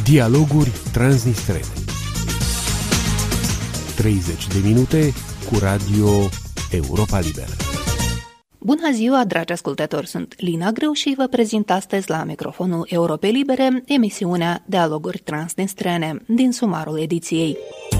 Dialoguri transnistrene. 30 de minute cu Radio Europa Liberă. Bună ziua, dragi ascultători! Sunt Lina Greu și vă prezint astăzi la microfonul Europei Libere emisiunea Dialoguri transnistrene din sumarul ediției.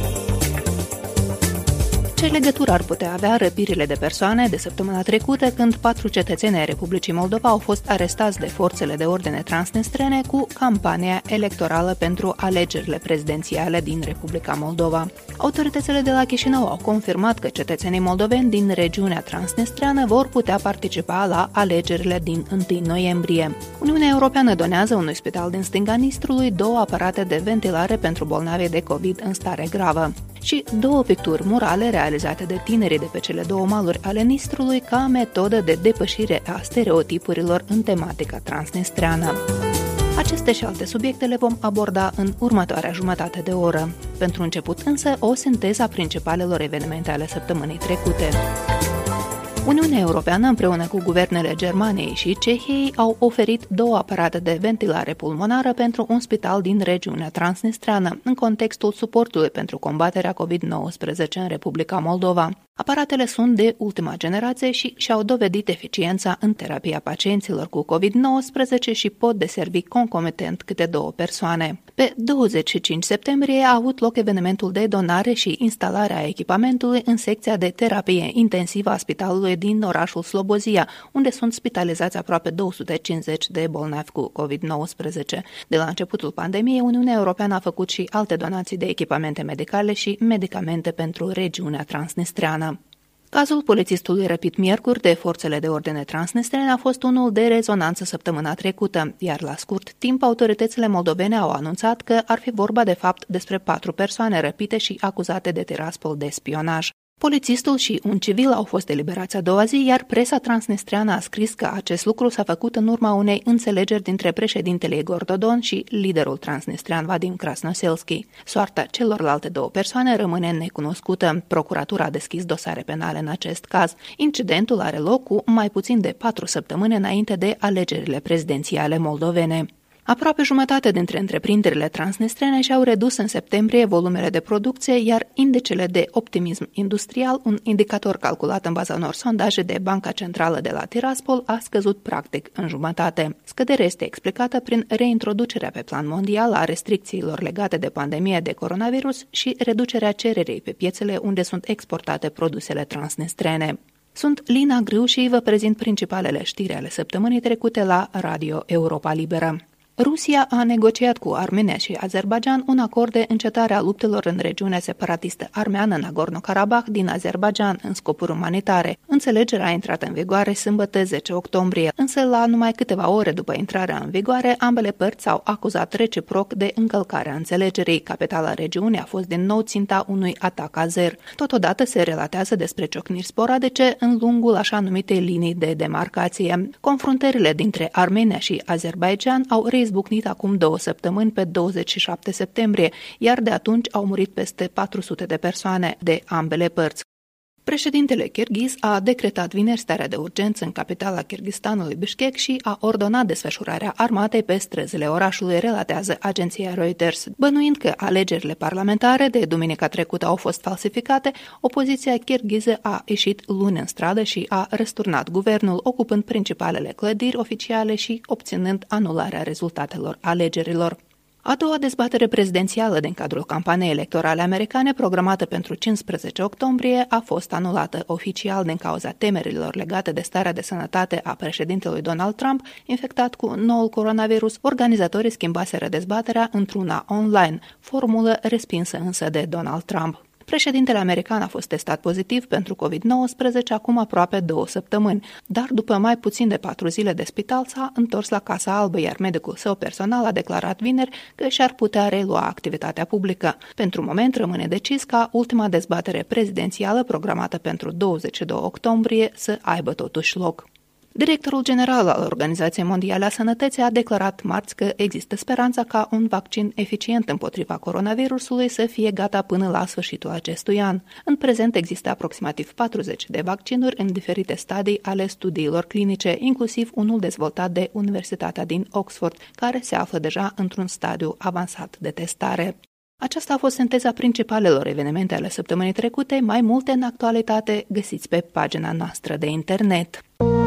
Ce legătură ar putea avea răpirile de persoane de săptămâna trecută, când 4 cetățeni ai Republicii Moldova au fost arestați de forțele de ordine transnistrene cu campania electorală pentru alegerile prezidențiale din Republica Moldova? Autoritățile de la Chișinău au confirmat că cetățenii moldoveni din regiunea transnistreană vor putea participa la alegerile din 1 noiembrie. Uniunea Europeană donează unui spital din stânga Nistrului 2 aparate de ventilare pentru bolnavi de COVID în stare gravă și 2 picturi murale realizate de tinerii de pe cele 2 maluri ale Nistrului ca metodă de depășire a stereotipurilor în tematica transnistreană. Aceste și alte subiecte le vom aborda în următoarea jumătate de oră. Pentru început însă, o sinteză a principalelor evenimente ale săptămânii trecute. Uniunea Europeană, împreună cu guvernele Germaniei și Cehiei, au oferit 2 aparate de ventilare pulmonară pentru un spital din regiunea transnistreană, în contextul suportului pentru combaterea COVID-19 în Republica Moldova. Aparatele sunt de ultima generație și și-au dovedit eficiența în terapia pacienților cu COVID-19 și pot deservi concomitent câte 2 persoane. Pe 25 septembrie a avut loc evenimentul de donare și instalare a echipamentului în secția de terapie intensivă a spitalului din orașul Slobozia, unde sunt spitalizați aproape 250 de bolnavi cu COVID-19. De la începutul pandemiei, Uniunea Europeană a făcut și alte donații de echipamente medicale și medicamente pentru regiunea transnistreană. Cazul polițistului răpit miercuri de forțele de ordine transnistrene a fost unul de rezonanță săptămâna trecută, iar la scurt timp autoritățile moldovene au anunțat că ar fi vorba de fapt despre 4 persoane răpite și acuzate de tiraspol de spionaj. Polițistul și un civil au fost eliberați a doua zi, iar presa transnistreană a scris că acest lucru s-a făcut în urma unei înțelegeri dintre președintele Igor Dodon și liderul transnistrean Vadim Krasnoselski. Soarta celorlalte 2 persoane rămâne necunoscută. Procuratura a deschis dosare penale în acest caz. Incidentul are loc cu mai puțin de 4 săptămâni înainte de alegerile prezidențiale moldovene. Aproape jumătate dintre întreprinderile transnistrene și-au redus în septembrie volumele de producție, iar indicele de optimism industrial, un indicator calculat în baza unor sondaje de Banca Centrală de la Tiraspol, a scăzut practic în jumătate. Scăderea este explicată prin reintroducerea pe plan mondial a restricțiilor legate de pandemia de coronavirus și reducerea cererii pe piețele unde sunt exportate produsele transnistrene. Sunt Lina Greu și vă prezint principalele știri ale săptămânii trecute la Radio Europa Liberă. Rusia a negociat cu Armenia și Azerbaidjan un acord de încetare a luptelor în regiunea separatistă armeană Nagorno-Karabakh din Azerbaidjan în scopuri umanitare. Înțelegerea a intrat în vigoare sâmbătă 10 octombrie, însă la numai câteva ore după intrarea în vigoare, ambele părți au acuzat reciproc de încălcarea înțelegerii. Capitala regiunii a fost din nou ținta unui atac azer. Totodată se relatează despre ciocniri sporadice în lungul așa numitei linii de demarcație. Confruntările dintre Armenia și Azerbaidjan au izbucnit acum 2 săptămâni pe 27 septembrie, iar de atunci au murit peste 400 de persoane de ambele părți. Președintele kirghiz a decretat vineri starea de urgență în capitala Kirghistanului Bishkek și a ordonat desfășurarea armatei pe străzile orașului, relatează agenția Reuters. Bănuind că alegerile parlamentare de duminica trecută au fost falsificate, opoziția kirghiză a ieșit luni în stradă și a răsturnat guvernul, ocupând principalele clădiri oficiale și obținând anularea rezultatelor alegerilor. A doua dezbatere prezidențială din cadrul campaniei electorale americane, programată pentru 15 octombrie, a fost anulată oficial din cauza temerilor legate de starea de sănătate a președintelui Donald Trump, infectat cu noul coronavirus. Organizatorii schimbaseră dezbaterea într-una online, formulă respinsă însă de Donald Trump. Președintele american a fost testat pozitiv pentru COVID-19 acum aproape 2 săptămâni, dar după mai puțin de 4 zile de spital s-a întors la Casa Albă, iar medicul său personal a declarat vineri că și-ar putea relua activitatea publică. Pentru moment rămâne decis ca ultima dezbatere prezidențială programată pentru 22 octombrie să aibă totuși loc. Directorul general al Organizației Mondiale a Sănătății a declarat marți că există speranța ca un vaccin eficient împotriva coronavirusului să fie gata până la sfârșitul acestui an. În prezent există aproximativ 40 de vaccinuri în diferite stadii ale studiilor clinice, inclusiv unul dezvoltat de Universitatea din Oxford, care se află deja într-un stadiu avansat de testare. Aceasta a fost sinteza principalelor evenimente ale săptămânii trecute. Mai multe în actualitate găsiți pe pagina noastră de internet.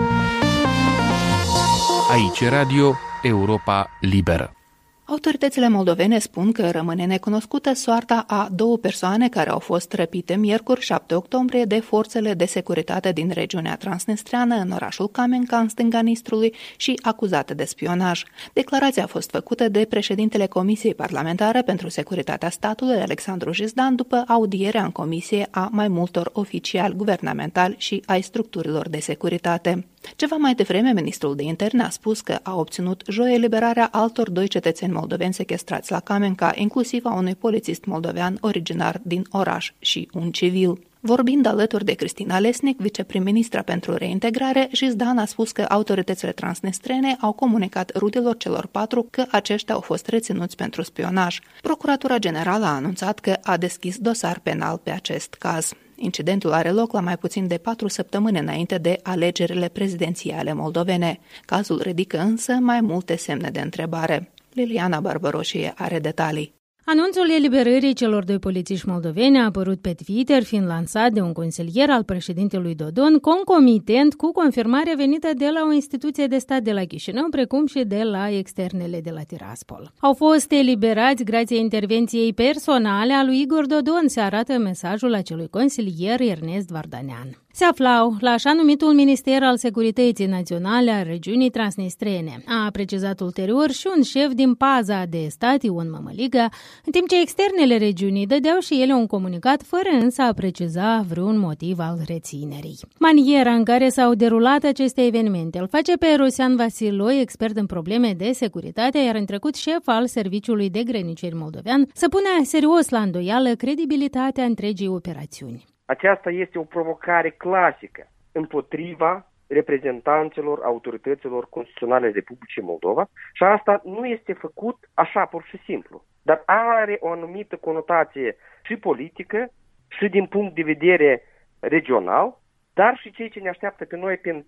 Aici Radio Europa Liberă. Autoritățile moldovene spun că rămâne necunoscută soarta a 2 persoane care au fost răpite miercuri 7 octombrie de forțele de securitate din regiunea transnistreană în orașul Kamenka, în stânga Nistrului, și acuzate de spionaj. Declarația a fost făcută de președintele Comisiei Parlamentare pentru Securitatea Statului, Alexandru Jizdan, după audierea în comisie a mai multor oficiali guvernamentali și ai structurilor de securitate. Ceva mai devreme, ministrul de interne a spus că a obținut joi eliberarea altor 2 cetățeni moldoveni sechestrați la Kamenka, inclusiv a unui polițist moldovean originar din oraș și un civil. Vorbind alături de Cristina Lesnic, viceprim-ministra pentru reintegrare, Jizdan a spus că autoritățile transnistrene au comunicat rudelor celor 4 că aceștia au fost reținuți pentru spionaj. Procuratura Generală a anunțat că a deschis dosar penal pe acest caz. Incidentul are loc la mai puțin de 4 săptămâni înainte de alegerile prezidențiale moldovene. Cazul ridică însă mai multe semne de întrebare. Liliana Barbăroșie are detalii. Anunțul eliberării celor 2 polițiști moldoveni a apărut pe Twitter, fiind lansat de un consilier al președintelui Dodon, concomitent cu confirmarea venită de la o instituție de stat de la Chișinău, precum și de la externele de la Tiraspol. Au fost eliberați grație intervenției personale a lui Igor Dodon, se arată mesajul acelui consilier Ernest Vardanean. Se aflau la așa numitul Minister al Securității Naționale a regiunii transnistrene. A precizat ulterior și un șef din paza de stat, Ion Mămăligă, în timp ce externele regiunii dădeau și ele un comunicat, fără însă a preciza vreun motiv al reținerii. Maniera în care s-au derulat aceste evenimente îl face pe Rosian Vasiloi, expert în probleme de securitate, iar în trecut șef al Serviciului de Grăniceri moldovean, să pune serios la îndoială credibilitatea întregii operațiuni. Aceasta este o provocare clasică împotriva reprezentanților autorităților constituționale Republicii Moldova și asta nu este făcut așa pur și simplu, dar are o anumită conotație și politică și din punct de vedere regional, dar și cei ce ne așteaptă pe noi pe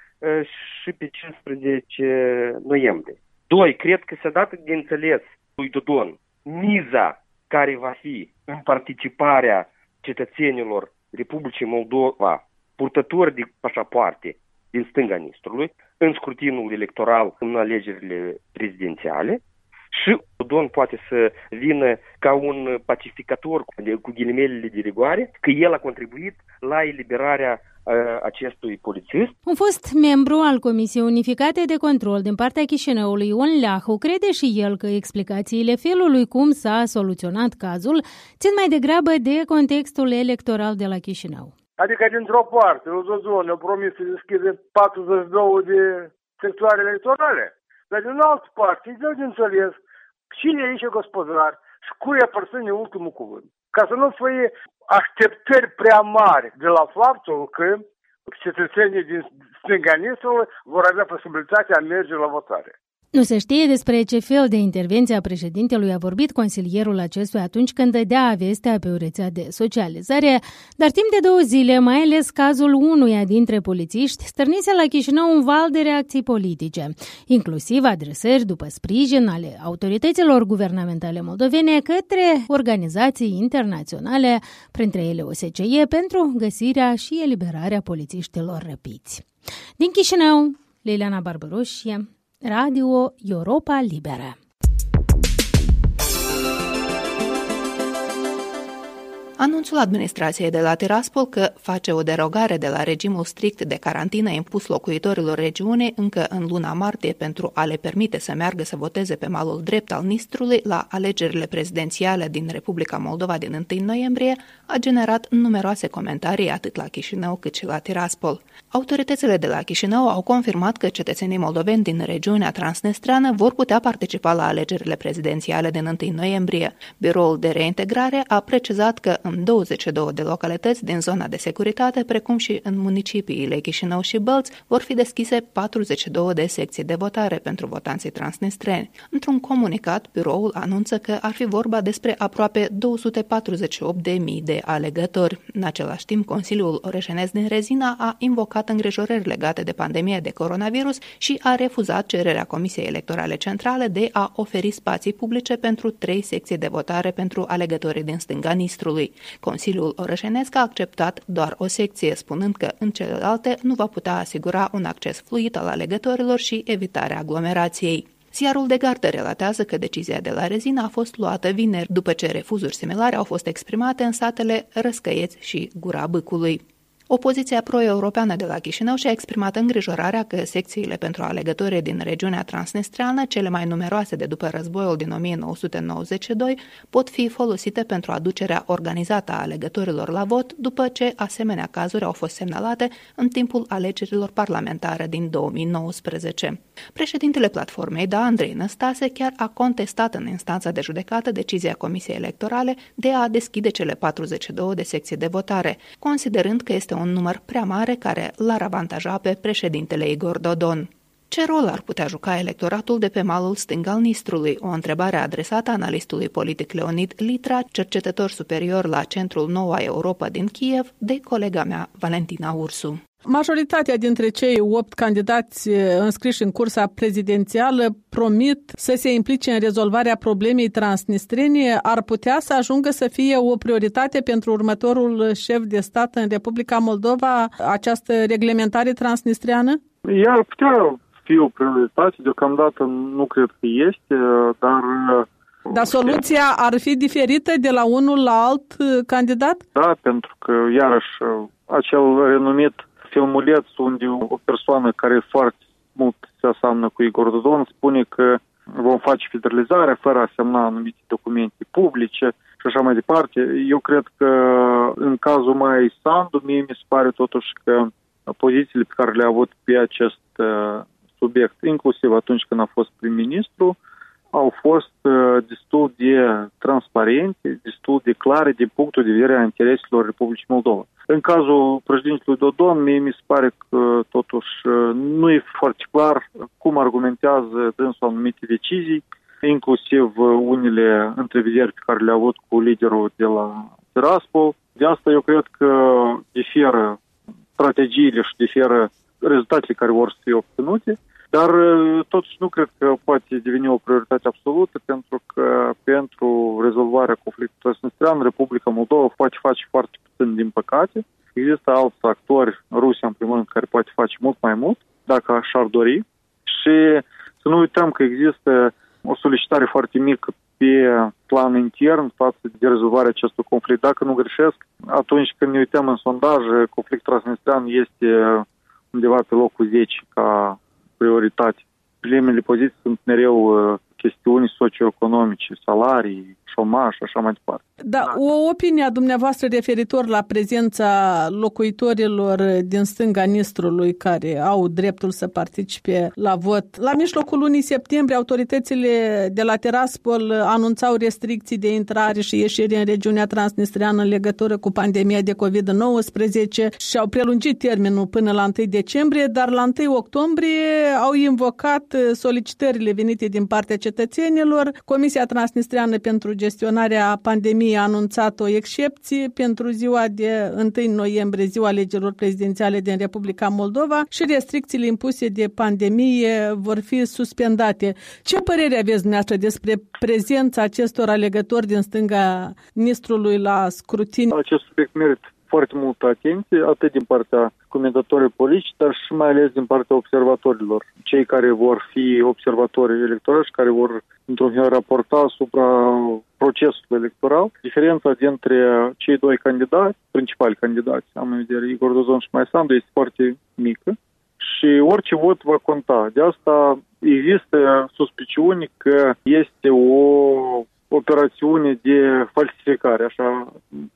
1 și pe 15 noiembrie. 2. Cred că s-a dat de înțeles lui Dodon miza care va fi în participarea cetățenilor Republicii Moldova, purtători de pașapoarte din stânga Nistrului, în scrutinul electoral în alegerile prezidențiale și Dodon poate să vină ca un pacificator, cu ghilimelele de rigoare, că el a contribuit la eliberarea acestui polițist. Un fost membru al Comisiei Unificate de Control din partea Chișinăului, Ion Leahu, crede și el că explicațiile felului cum s-a soluționat cazul țin mai degrabă de contextul electoral de la Chișinău. Adică dintr-o parte, Dodon ne-a promis să deschide 42 de sectoare electorale, dar din altă parte, îi dă de înțeles cine e aici gospodar și cui aparține ultimul cuvânt. Ca să nu fie așteptări prea mari de la faptul că cetățenii din stânga Nistrului vor avea posibilitatea de a merge la votare. Nu se știe despre ce fel de intervenție a președintelui a vorbit consilierul acestuia atunci când dădea vestea pe o rețea de socializare, dar timp de 2 zile, mai ales cazul unuia dintre polițiști, stârnise la Chișinău un val de reacții politice, inclusiv adresări după sprijin ale autorităților guvernamentale moldovene către organizații internaționale, printre ele OSCE, pentru găsirea și eliberarea polițiștilor răpiți. Din Chișinău, Liliana Barbăroșie, Radio Europa Liberă. Anunțul administrației de la Tiraspol că face o derogare de la regimul strict de carantină impus locuitorilor regiunii încă în luna martie pentru a le permite să meargă să voteze pe malul drept al Nistrului la alegerile prezidențiale din Republica Moldova din 1 noiembrie a generat numeroase comentarii atât la Chișinău cât și la Tiraspol. Autoritățile de la Chișinău au confirmat că cetățenii moldoveni din regiunea transnistreană vor putea participa la alegerile prezidențiale din 1 noiembrie. Biroul de reintegrare a precizat că în 22 de localități din zona de securitate, precum și în municipiile Chișinău și Bălți, vor fi deschise 42 de secții de votare pentru votanții transnistreni. Într-un comunicat, biroul anunță că ar fi vorba despre aproape 248.000 de alegători. În același timp, Consiliul Orășenesc din Rezina a invocat îngrijorări legate de pandemia de coronavirus și a refuzat cererea Comisiei Electorale Centrale de a oferi spații publice pentru 3 secții de votare pentru alegătorii din stânga Nistrului. Consiliul Orășenesc a acceptat doar o secție, spunând că în celelalte nu va putea asigura un acces fluid al alegătorilor și evitarea aglomerației. Ziarul de Gardă relatează că decizia de la Rezina a fost luată vineri, după ce refuzuri similare au fost exprimate în satele Răscăieți și Gura Bâcului. Opoziția pro-europeană de la Chișinău și-a exprimat îngrijorarea că secțiile pentru alegătorii din regiunea transnistreană, cele mai numeroase de după războiul din 1992, pot fi folosite pentru aducerea organizată a alegătorilor la vot, după ce asemenea cazuri au fost semnalate în timpul alegerilor parlamentare din 2019. Președintele platformei, Andrei Năstase, chiar a contestat în instanța de judecată decizia Comisiei Electorale de a deschide cele 42 de secții de votare, considerând că este un număr prea mare care l-ar avantaja pe președintele Igor Dodon. Ce rol ar putea juca electoratul de pe malul stâng al Nistrului? O întrebare adresată analistului politic Leonid Litra, cercetător superior la Centrul Noua Europa din Kiev, de colega mea, Valentina Ursu. Majoritatea dintre cei 8 candidați înscriși în cursa prezidențială promit să se implice în rezolvarea problemei transnistrene. Ar putea să ajungă să fie o prioritate pentru următorul șef de stat în Republica Moldova această reglementare transnistreană? Ea ar putea fi o prioritate, deocamdată nu cred că este, Dar soluția ar fi diferită de la unul la alt candidat? Da, pentru că, iarăși, acel renumit filmuleț unde o persoană care foarte mult se aseamnă cu Igor Dodon spune că vom face federalizarea fără a semna anumite documente publice și așa mai departe. Eu cred că în cazul Maiei Sandu, mie mi se pare totuși că pozițiile pe care le-a avut pe acest subiect, inclusiv atunci când a fost prim-ministru, au fost destul de transparente, destul de clare din punctul de vedere a intereselor Republicii Moldova. În cazul președintelui Dodon, mie mi se pare că totuși nu e foarte clar cum argumentează dânsul anumite decizii, inclusiv unele întrevederi pe care le-a avut cu liderul de la Tiraspol. De asta eu cred că diferă strategiile și diferă rezultatele care vor să fie obținute, dar totuși nu cred că poate deveni o prioritate absolută, pentru că pentru rezolvarea conflictului transnistrean Republica Moldova poate face foarte puțin, din păcate. Există alți actori, Rusia în primul rând, care poate face mult mai mult, dacă și-ar dori. Și să nu uităm că există o solicitare foarte mică pe plan intern față de rezolvarea acestui conflict. Dacă nu greșesc, atunci când ne uităm în sondaje, conflictul transnistrean este undeva pe locul 10 ca prioritate. Primele poziții sunt mereu chestiuni socioeconomice, salarii, șomaj și așa mai departe. Da, o opinie a dumneavoastră referitor la prezența locuitorilor din stânga Nistrului care au dreptul să participe la vot. La mijlocul lunii septembrie, autoritățile de la Tiraspol anunțau restricții de intrare și ieșire în regiunea transnistreană în legătură cu pandemia de COVID-19 și au prelungit termenul până la 1 decembrie, dar la 1 octombrie au invocat solicitările venite din partea cetățenilor. Comisia Transnistreană pentru gestionarea pandemiei a anunțat o excepție pentru ziua de 1 noiembrie, ziua alegerilor prezidențiale din Republica Moldova, și restricțiile impuse de pandemie vor fi suspendate. Ce părere aveți dumneavoastră despre prezența acestor alegători din stânga Nistrului la scrutin? Acest subiect merită foarte multă atenție, atât din partea comentatorilor politici, dar și mai ales din partea observatorilor. Cei care vor fi observatori electorali și care vor, într-un fel, raporta asupra procesului electoral. Diferența dintre cei doi candidați, principali candidați, am în vedere Igor Dodon și Maiei Sandu, este foarte mică și orice vot va conta. De asta există suspiciuni că este o operațiune de falsificare, așa, bun.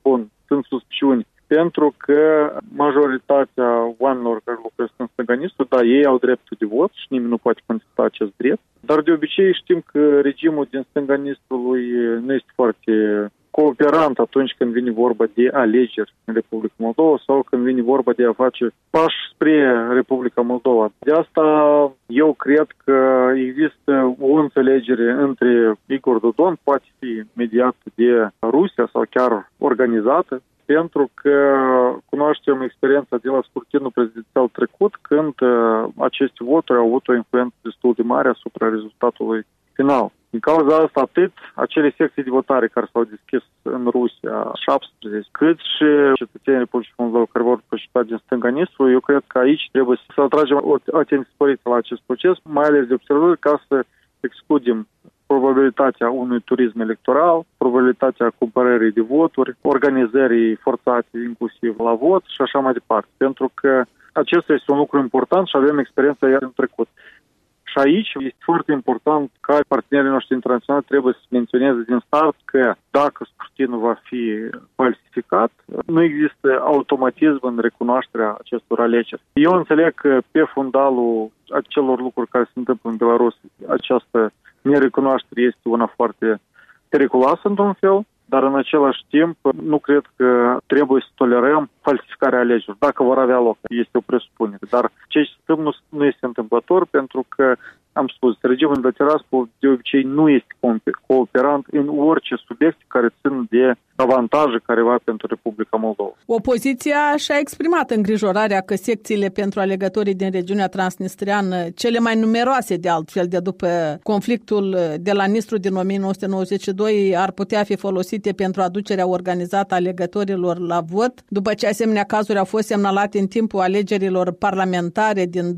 sunt suspiciuni. Pentru că majoritatea oamenilor care locuiesc în Stânganistul, da, ei au dreptul de vot și nimeni nu poate contesta acest drept. Dar de obicei știm că regimul din Stânganistului nu este foarte cooperant atunci când vine vorba de alegeri în Republica Moldova sau când vine vorba de a face pași spre Republica Moldova. De asta eu cred că există o înțelegere între Igor Dodon, poate fi mediată de Rusia sau chiar organizată, pentru că cunoaștem experiența de la scrutinul prezidențial trecut, când aceste voturi au avut o influență destul de mare asupra rezultatului final. Din cauza asta, atât acele secții de votare care s-au deschis în Rusia, 17, cât și cetățenii Republicii Moldova care vor participa din Stânganistul, eu cred că aici trebuie să atragem o atenție sporită la acest proces, mai ales de observatori, ca să excludem probabilitatea unui turism electoral, probabilitatea cumpărării de voturi, organizării forțate inclusiv la vot și așa mai departe. Pentru că acesta este un lucru important și avem experiența iar în trecut. Și aici este foarte important ca partenerii noștri internaționali trebuie să menționeze din start că dacă scrutinul va fi falsificat, nu există automatism în recunoașterea acestor alegeri. Eu înțeleg că pe fundalul acelor lucruri care se întâmplă în Belarus, această nerecunoaștere este una foarte periculoasă într-un fel, dar în același timp nu cred că trebuie să tolerăm falsificarea alegerilor, dacă vor avea loc. Este o presupunere. Dar ce se întâmplă nu este întâmplător, pentru că, am spus, regimul de Tiraspol de obicei nu este cooperant în orice subiect care țin de avantaje careva pentru Republica Moldova. Opoziția și-a exprimat îngrijorarea că secțiile pentru alegătorii din regiunea transnistreană, cele mai numeroase de altfel de după conflictul de la Nistru din 1992, ar putea fi folosite pentru aducerea organizată a alegătorilor la vot, după ce asemenea cazuri au fost semnalate în timpul alegerilor parlamentare din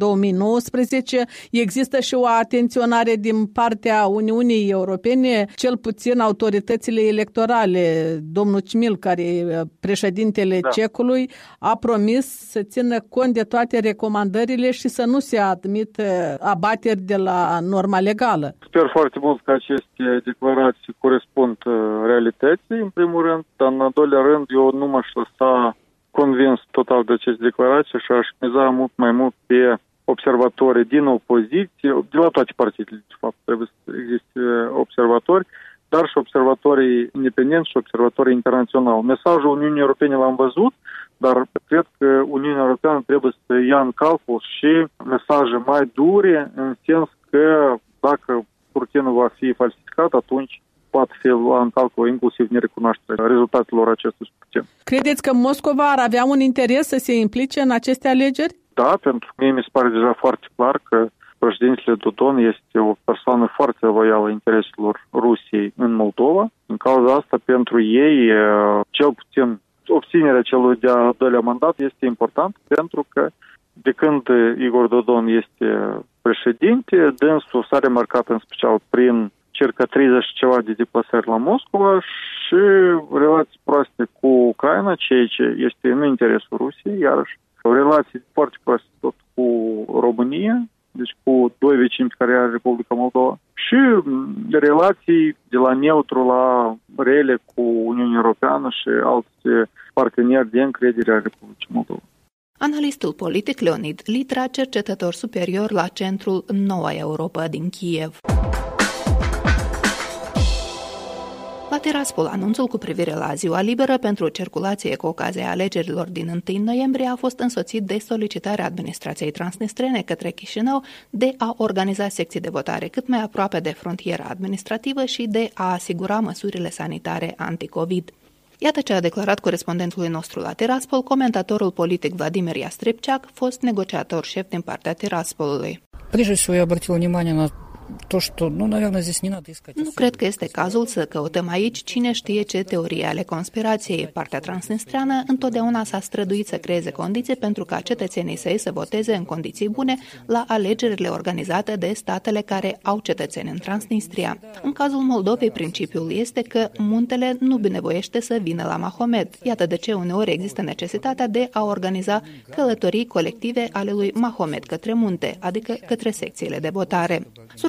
2019. Există și o atenționare din partea Uniunii Europene, cel puțin autoritățile electorale. Domnul Cmil, care e președintele Cecului, a promis să țină cont de toate recomandările și să nu se admită abateri de la norma legală. Sper foarte mult că aceste declarații corespund realității, în primul rând, dar în al doilea rând eu nu m-aș lăsa convins total de aceste declarații și aș miza mult mai mult pe observatorii din opoziție, de la toate partidele, de fapt, trebuie să existe observatori, dar și observatorii independenți și observatorii internaționali. Mesajul Uniunii Europene l-am văzut, dar cred că Uniunea Europeană trebuie să ia în calcul și mesaje mai dure, în sens că dacă scrutinul va fi falsificat, atunci poate fi luat în calcul inclusiv nerecunoașterea rezultatelor acestui scrutin. Credeți că Moscova ar avea un interes să se implice în aceste alegeri? Da, pentru că mie mi se pare deja foarte clar că președintele Dodon este o persoană foarte loială intereselor Rusiei în Moldova. În cauza asta, pentru ei, cel puțin obținerea celui de-al doilea mandat este important, pentru că de când Igor Dodon este președinte, dânsul s-a remarcat în special prin circa 30 și ceva de deplasări la Moscova și relații proaste cu Ucraina, ceea ce este în interesul Rusiei, iarăși relații foarte proaste tot cu România, deci cu doi vecini care are Republica Moldova, și relații de la neutru la rele cu Uniunea Europeană și alți parteneri de încredere a Republicii Moldova. Analistul politic Leonid Litra, cercetător superior la Centrul Noua Europa din Kiev. La Tiraspol, anunțul cu privire la ziua liberă pentru circulație cu ocazia alegerilor din 1 noiembrie a fost însoțit de solicitarea administrației transnistrene către Chișinău de a organiza secții de votare cât mai aproape de frontiera administrativă și de a asigura măsurile sanitare anti-COVID. Iată ce a declarat corespondentului nostru la Tiraspol, comentatorul politic Vladimir Iastrepceac, fost negociator șef din partea Tiraspolului. Nu cred că este cazul să căutăm aici cine știe ce teorie ale conspirației. Partea transnistreană întotdeauna s-a străduit să creeze condiții pentru ca cetățenii săi să voteze în condiții bune la alegerile organizate de statele care au cetățeni în Transnistria. În cazul Moldovei, principiul este că muntele nu binevoiește să vină la Mahomet. Iată de ce uneori există necesitatea de a organiza călătorii colective ale lui Mahomet către munte, adică către secțiile de votare.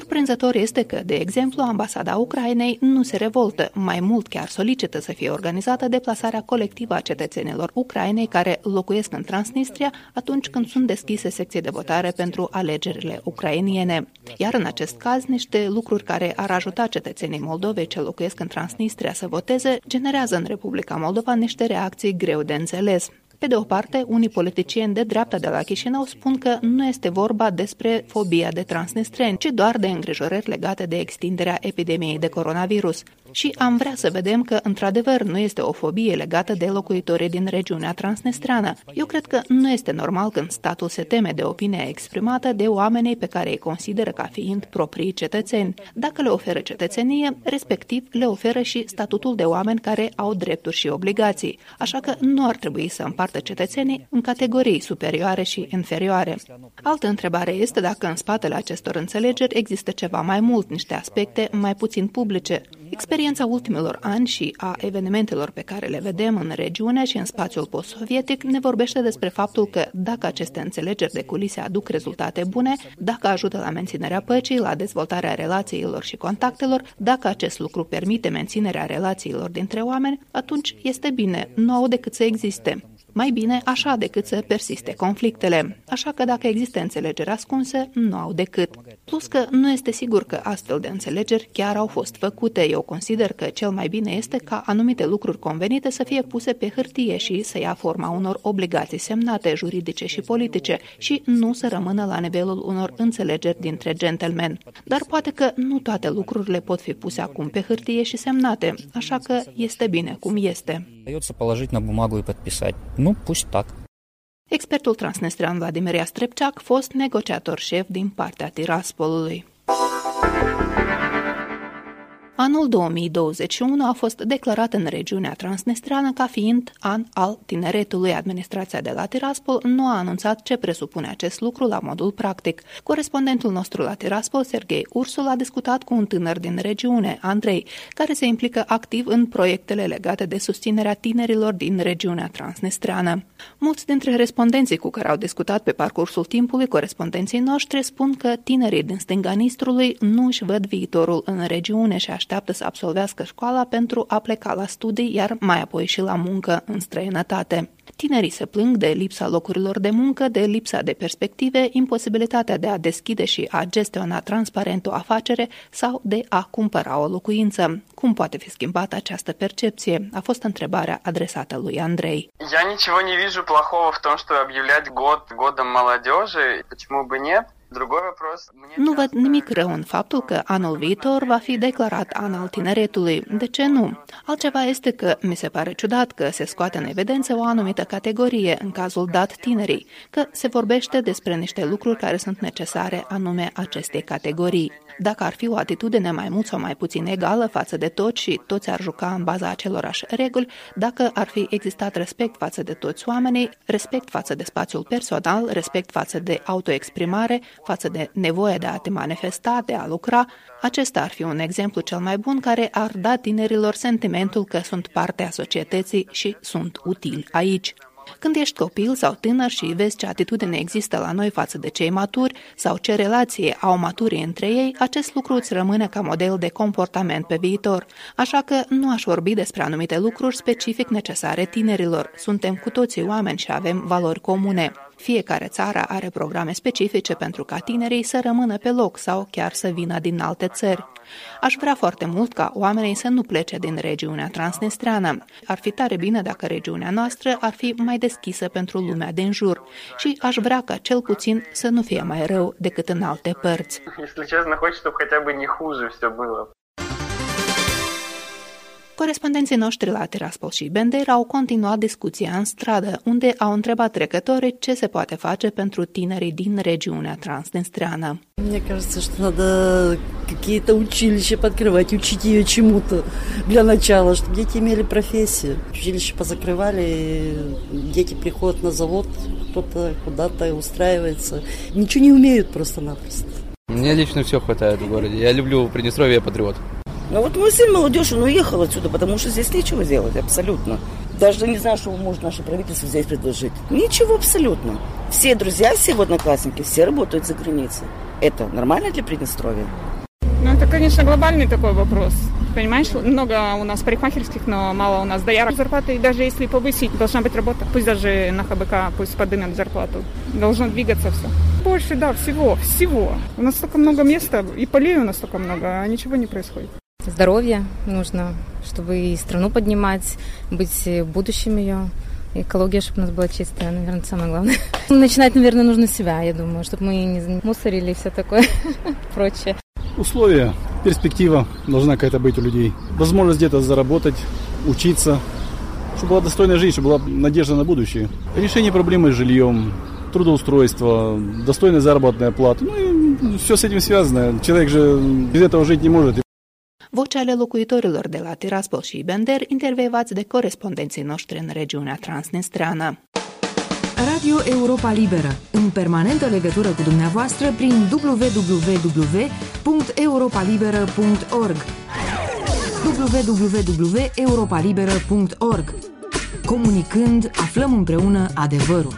Surprinzător este că, de exemplu, ambasada Ucrainei nu se revoltă, mai mult chiar solicită să fie organizată deplasarea colectivă a cetățenilor Ucrainei care locuiesc în Transnistria atunci când sunt deschise secții de votare pentru alegerile ucrainiene. Iar în acest caz, niște lucruri care ar ajuta cetățenii Moldovei ce locuiesc în Transnistria să voteze, generează în Republica Moldova niște reacții greu de înțeles. Pe de o parte, unii politicieni de dreapta de la Chișinău spun că nu este vorba despre fobia de transnistreni, ci doar de îngrijorări legate de extinderea epidemiei de coronavirus. Și am vrea să vedem că, într-adevăr, nu este o fobie legată de locuitorii din regiunea transnistreană. Eu cred că nu este normal când statul se teme de opinia exprimată de oamenii pe care îi consideră ca fiind proprii cetățeni. Dacă le oferă cetățenie, respectiv le oferă și statutul de oameni care au drepturi și obligații. Așa că nu ar trebui să împartă cetățenii în categorii superioare și inferioare. Altă întrebare este dacă în spatele acestor înțelegeri există ceva mai mult, niște aspecte mai puțin publice. Experiența ultimilor ani și a evenimentelor pe care le vedem în regiune și în spațiul post-sovietic ne vorbește despre faptul că dacă aceste înțelegeri de culise aduc rezultate bune, dacă ajută la menținerea păcii, la dezvoltarea relațiilor și contactelor, dacă acest lucru permite menținerea relațiilor dintre oameni, atunci este bine, nu au decât să existe. Mai bine așa decât să persiste conflictele. Așa că dacă există înțelegeri ascunse, nu au decât. Plus că nu este sigur că astfel de înțelegeri chiar au fost făcute. Eu consider că cel mai bine este ca anumite lucruri convenite să fie puse pe hârtie și să ia forma unor obligații semnate, juridice și politice, și nu să rămână la nivelul unor înțelegeri dintre gentlemen. Dar poate că nu toate lucrurile pot fi puse acum pe hârtie și semnate, așa că este bine cum este. Expertul transnistrean Vladimir Iastrepceac, fost negociator șef din partea Tiraspolului. Anul 2021 a fost declarat în regiunea transnistreană ca fiind an al tineretului. Administrația de la Tiraspol nu a anunțat ce presupune acest lucru la modul practic. Corespondentul nostru la Tiraspol, Serghei Ursul, a discutat cu un tânăr din regiune, Andrei, care se implică activ în proiectele legate de susținerea tinerilor din regiunea transnistreană. Mulți dintre respondenții cu care au discutat pe parcursul timpului, corespondenții noștri, spun că tinerii din stânga Nistrului nu își văd viitorul în regiune și așteaptă să absolvească școala pentru a pleca la studii, iar mai apoi și la muncă în străinătate. Tinerii se plâng de lipsa locurilor de muncă, de lipsa de perspective, imposibilitatea de a deschide și a gestiona transparent o afacere sau de a cumpăra o locuință. Cum poate fi schimbată această percepție? A fost întrebarea adresată lui Andrei. Я ничего не вижу плохого в том, что объявлять год годом молодежи, почему бы нет? Nu văd nimic rău în faptul că anul viitor va fi declarat an al tineretului. De ce nu? Altceva este că mi se pare ciudat că se scoate în evidență o anumită categorie, în cazul dat tinerii, că se vorbește despre niște lucruri care sunt necesare anume acestei categorii. Dacă ar fi o atitudine mai mult sau mai puțin egală față de toți și toți ar juca în baza acelorași reguli, dacă ar fi existat respect față de toți oamenii, respect față de spațiul personal, respect față de autoexprimare, față de nevoia de a te manifesta, de a lucra, acesta ar fi un exemplu cel mai bun care ar da tinerilor sentimentul că sunt parte a societății și sunt utili aici. Când ești copil sau tânăr și vezi ce atitudine există la noi față de cei maturi sau ce relație au maturii între ei, acest lucru îți rămâne ca model de comportament pe viitor. Așa că nu aș vorbi despre anumite lucruri specific necesare tinerilor. Suntem cu toții oameni și avem valori comune. Fiecare țară are programe specifice pentru ca tinerii să rămână pe loc sau chiar să vină din alte țări. Aș vrea foarte mult ca oamenii să nu plece din regiunea transnistreană. Ar fi tare bine dacă regiunea noastră ar fi mai deschisă pentru lumea din jur și aș vrea ca cel puțin să nu fie mai rău decât în alte părți. Corespondenții noștri la Tiraspol și Bendera au continuat discuția în stradă, unde au întrebat trecătorii ce se poate face pentru tinerii din regiunea transnistreană. Мне кажется, что надо какие-то училища подкрывать, учить ее чему-то для начала, чтобы дети имели профессию. Училища позакрывали, дети приходят на завод, кто-то куда-то устраивается. Ничего не умеют просто-напросто. Мне лично все хватает в городе. Я люблю Приднестровье, я патриот. Ну вот мой сын молодежь, он уехал отсюда, потому что здесь нечего делать, абсолютно. Даже не знаю, что может наше правительство здесь предложить. Ничего абсолютно. Все друзья, все одноклассники, все работают за границей. Это нормально для Приднестровья? Ну, это, конечно, глобальный такой вопрос. Понимаешь, много у нас парикмахерских, но мало у нас доярок. Зарплаты, даже если повысить, должна быть работа. Пусть даже на ХБК, пусть поднимет зарплату. Должно двигаться все. Больше, да, всего. У нас столько много места, и полей у нас столько много, а ничего не происходит. Здоровье нужно, чтобы и страну поднимать, быть будущим ее. Экология, чтобы у нас была чистая, наверное, самое главное. Начинать, наверное, нужно с себя, я думаю, чтобы мы не мусорили и все такое прочее. Условия, перспектива должна какая-то быть у людей. Возможность где-то заработать, учиться, чтобы была достойная жизнь, чтобы была надежда на будущее. Решение проблемы с жильем, трудоустройство, достойная заработная плата. Ну и все с этим связано. Человек же без этого жить не может. Vocea ale locuitorilor de la Tiraspol și Bender, intervievați de corespondenții noștri în regiunea transnistreană. Radio Europa Liberă, în permanentă legătură cu dumneavoastră prin www.europalibera.org www.europalibera.org. Comunicând, aflăm împreună adevărul.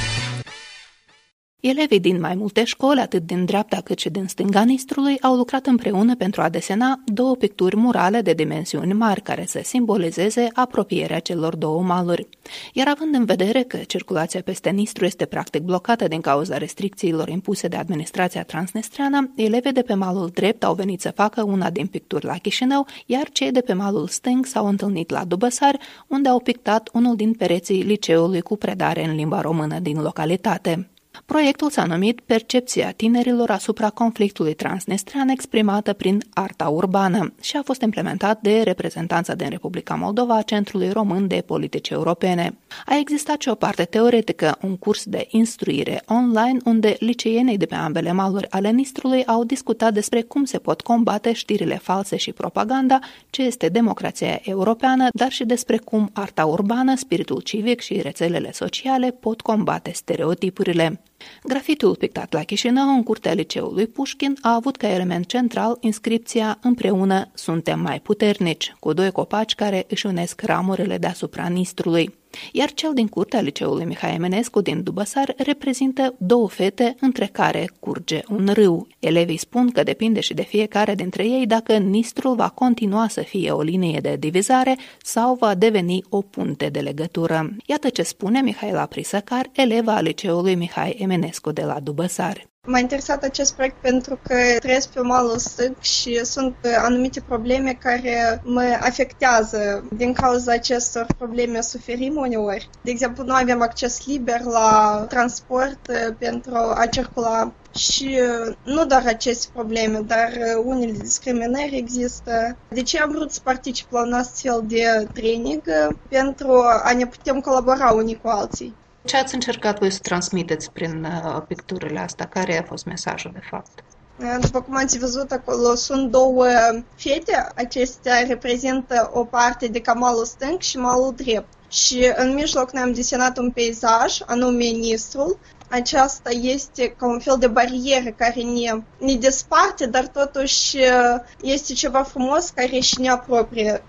Elevii din mai multe școli, atât din dreapta cât și din stânga Nistrului, au lucrat împreună pentru a desena două picturi murale de dimensiuni mari care să simbolizeze apropierea celor două maluri. Iar având în vedere că circulația peste Nistru este practic blocată din cauza restricțiilor impuse de administrația transnistreană, elevii de pe malul drept au venit să facă una din picturi la Chișinău, iar cei de pe malul stâng s-au întâlnit la Dubăsari, unde au pictat unul din pereții liceului cu predare în limba română din localitate. Proiectul s-a numit Percepția tinerilor asupra conflictului transnistrean exprimată prin arta urbană și a fost implementat de reprezentanța din Republica Moldova a Centrului Român de Politici Europene. A existat și o parte teoretică, un curs de instruire online unde liceienii de pe ambele maluri ale Nistrului au discutat despre cum se pot combate știrile false și propaganda, ce este democrația europeană, dar și despre cum arta urbană, spiritul civic și rețelele sociale pot combate stereotipurile. Grafitiul pictat la Chișinău, în curtea liceului Pușkin, a avut ca element central inscripția "Împreună suntem mai puternici", cu doi copaci care își unesc ramurile deasupra Nistrului. Iar cel din curtea liceului Mihai Eminescu din Dubăsar reprezintă două fete între care curge un râu. Elevii spun că depinde și de fiecare dintre ei dacă Nistrul va continua să fie o linie de divizare sau va deveni o punte de legătură. Iată ce spune Mihaela Prisăcar, eleva a liceului Mihai Eminescu de la Dubăsar. M-a interesat acest proiect pentru că trăiesc pe malul stâng și sunt anumite probleme care mă afectează. Din cauza acestor probleme suferim uneori. De exemplu, nu avem acces liber la transport pentru a circula și nu doar aceste probleme, dar unele discriminări există. De ce am vrut să particip la un astfel de training? Pentru a ne putem colabora unii cu alții. Ce ați încercat voi să transmiteți prin picturile astea? Care a fost mesajul, de fapt? După cum ați văzut, acolo sunt două fete. Acestea reprezintă o parte de ca malul stâng și malul drept. Și în mijloc ne-am desenat un peisaj, anume Nistrul. Aceasta este ca un fel de barieră care ne desparte, dar totuși este ceva frumos care și ne apropie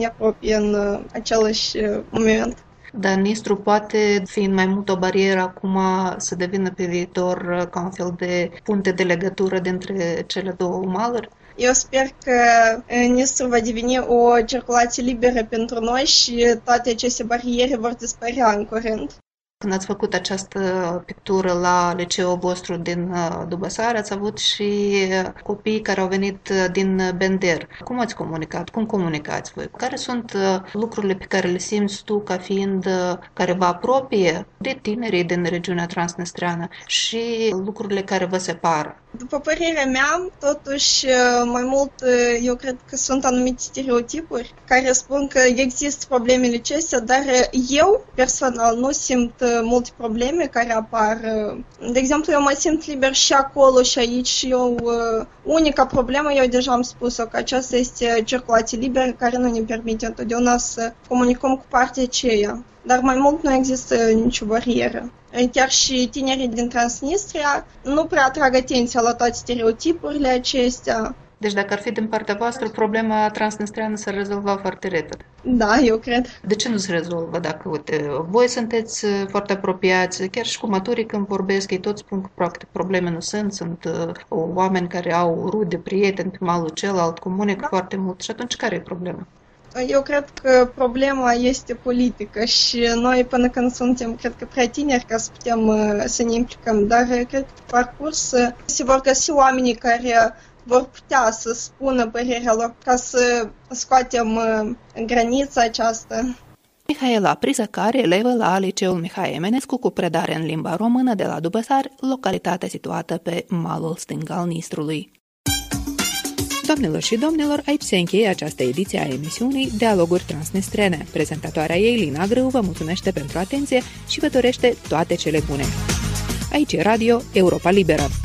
în același moment. Dar Nistru poate, fiind mai mult o barieră acum, să devină pe viitor ca un fel de punte de legătură dintre cele două maluri? Eu sper că Nistru va deveni o circulație liberă pentru noi și toate aceste bariere vor dispărea în curând. Când ați făcut această pictură la liceul vostru din Dubăsar, ați avut și copii care au venit din Bender. Cum ați comunicat? Cum comunicați voi? Care sunt lucrurile pe care le simți tu ca fiind care vă apropie de tinerii din regiunea transnistreană și lucrurile care vă separă? După părerea mea, totuși, mai mult, eu cred că sunt anumite stereotipuri care spun că există problemele acestea, dar eu, personal, nu simt multe probleme care apar. De exemplu, eu mă simt liber și acolo și aici și eu, unica problemă, eu deja am spus-o, că aceasta este circulație liberă care nu ne permite întotdeauna să comunicăm cu partea aceea. Dar mai mult nu există nicio barieră. Chiar și tinerii din Transnistria nu prea atrag atenția la toate stereotipurile acestea. Deci dacă ar fi din partea voastră, problema transnistreană s-ar rezolva foarte repede. Da, eu cred. De ce nu se rezolvă? Dacă, uite, voi sunteți foarte apropiați, chiar și cu maturii când vorbesc, ei toți spun că practic probleme nu sunt oameni care au rude, prieteni pe malul celălalt, comunică foarte mult. Și atunci care e problema? Eu cred că problema este politică și noi până când suntem, cred că prea tineri ca să putem să ne implicăm, dar cred că pe parcurs se vor găsi oamenii care vor putea să spună părerea lor ca să scoatem granița aceasta. Mihaela Prizacar, elevă la Liceul Mihai Eminescu cu predare în limba română de la Dubăsari, localitatea situată pe malul stâng al Nistrului. Doamnelor și domnilor, aici se încheie această ediție a emisiunii Dialoguri Transnistrene. Prezentatoarea ei, Lina Grâu, vă mulțumește pentru atenție și vă dorește toate cele bune. Aici e Radio Europa Liberă.